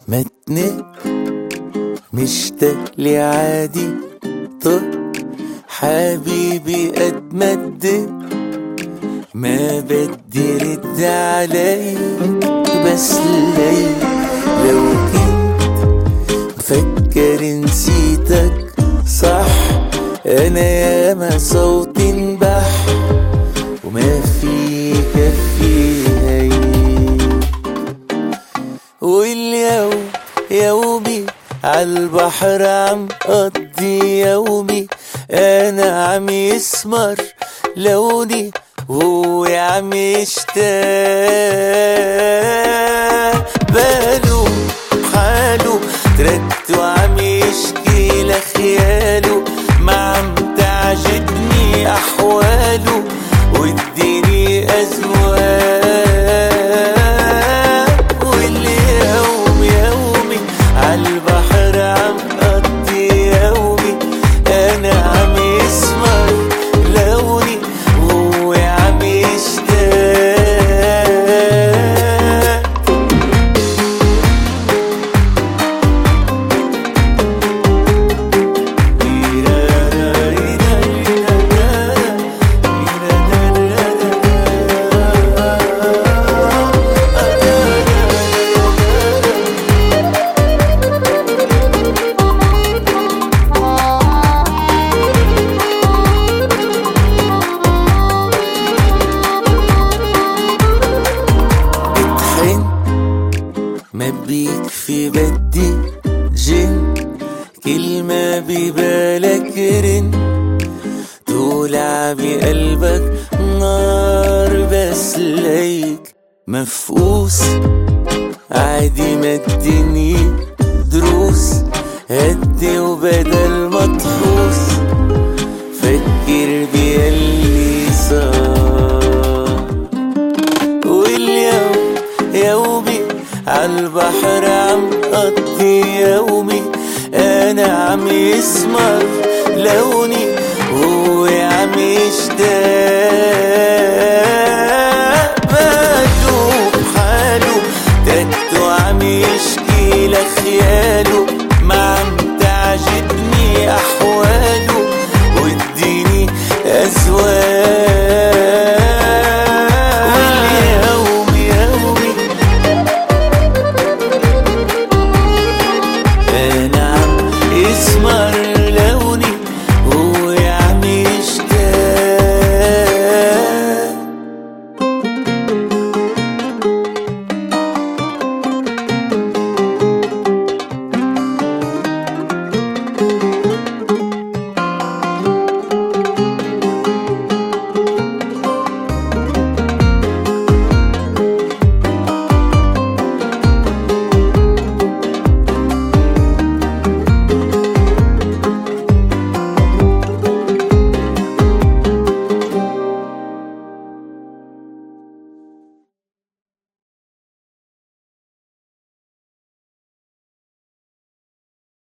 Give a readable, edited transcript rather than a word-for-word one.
متنق مشتاق لي عادي. طب حبيبي قد ما اديت ما بدي رد عليك، بس ليك لو كنت مفكر نسيتك صح. انا ياما صوتي انبح وما في كفي. واليوم يومي عالبحر عم قضي يومي. انا عم يسمر لوني وهو عم يشتاق. باله حاله تركته عم يشكي لخياله. ما عم تعجبني احواله واديني ازواق. واليوم يومي عالبحر عم قضي يومي. انا عم يسمر لوني وهو عم يشتاق. ما بيكفي بدي جن كل ما ببالك رن. تولع بقلبك نار بس ليك مفقوس. عادي ما الدنيا دروس هدي وبدل ما تحوس. فكر بياللي صار. واليوم يومي عالبحر عم قضي يومي. انا عم يسمر لوني وهو عم يشتاق.